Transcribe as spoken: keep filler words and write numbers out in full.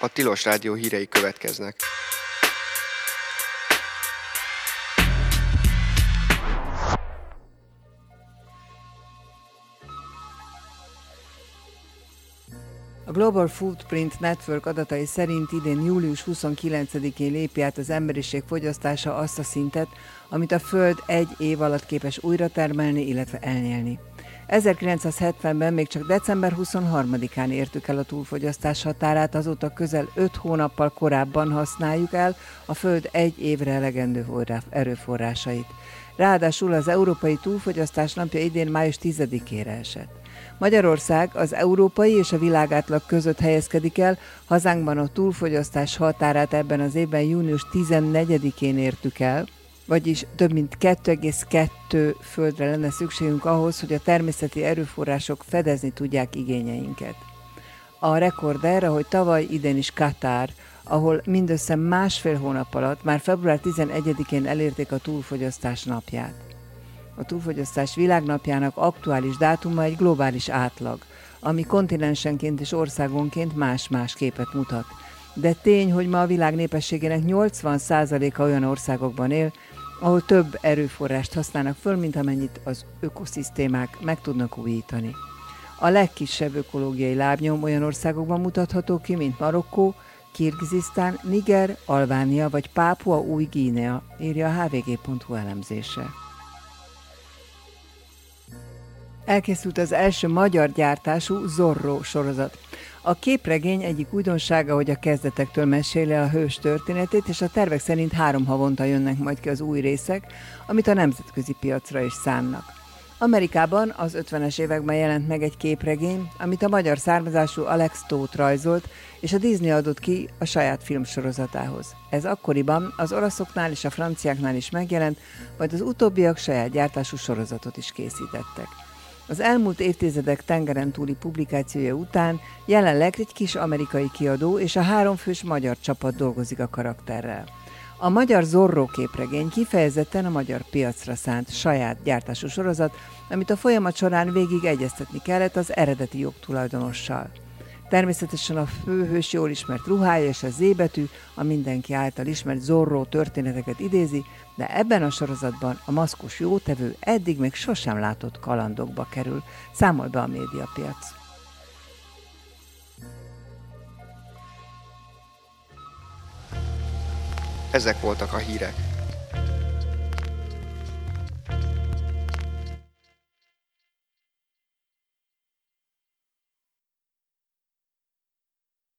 A Tilos Rádió hírei következnek. A Global Footprint Network adatai szerint idén július huszonkilencedikén lépi át az emberiség fogyasztása azt a szintet, amit a Föld egy év alatt képes újra termelni, illetve elnyelni. ezerkilencszázhetvenben még csak december huszonharmadikán értük el a túlfogyasztás határát, azóta közel öt hónappal korábban használjuk el a Föld egy évre elegendő erőforrásait. Ráadásul az Európai Túlfogyasztás napja idén május tizedikére esett. Magyarország az európai és a világátlag között helyezkedik el, hazánkban a túlfogyasztás határát ebben az évben június tizennegyedikén értük el, vagyis több mint két egész kettő földre lenne szükségünk ahhoz, hogy a természeti erőforrások fedezni tudják igényeinket. A rekorder, ahogy tavaly, idén is Katár, ahol mindössze másfél hónap alatt, már február tizenegyedikén elérték a túlfogyasztás napját. A túlfogyasztás világnapjának aktuális dátuma egy globális átlag, ami kontinensenként és országonként más-más képet mutat. De tény, hogy ma a világ népességének nyolcvan százaléka olyan országokban él, ahol több erőforrást használnak föl, mint amennyit az ökoszisztémák meg tudnak újítani. A legkisebb ökológiai lábnyom olyan országokban mutatható ki, mint Marokkó, Kirgizisztán, Niger, Albánia vagy Pápua Új-Guinea, írja a há vé gé pont hú elemzése. Elkészült az első magyar gyártású Zorro sorozat. A képregény egyik újdonsága, hogy a kezdetektől meséli el a hős történetét, és a tervek szerint három havonta jönnek majd ki az új részek, amit a nemzetközi piacra is szánnak. Amerikában az ötvenes években jelent meg egy képregény, amit a magyar származású Alex Toth rajzolt, és a Disney adott ki a saját filmsorozatához. Ez akkoriban az olaszoknál és a franciáknál is megjelent, majd az utóbbiak saját gyártású sorozatot is készítettek. Az elmúlt évtizedek tengeren túli publikációja után jelenleg egy kis amerikai kiadó és a háromfős magyar csapat dolgozik a karakterrel. A magyar Zorro képregény kifejezetten a magyar piacra szánt saját gyártású sorozat, amit a folyamat során végig egyeztetni kellett az eredeti jogtulajdonossal. Természetesen a főhős jól ismert ruhája és a Z-betű a mindenki által ismert Zorro történeteket idézi, de ebben a sorozatban a maszkos jótevő eddig még sosem látott kalandokba kerül, számol be a Médiapiac. Ezek voltak a hírek.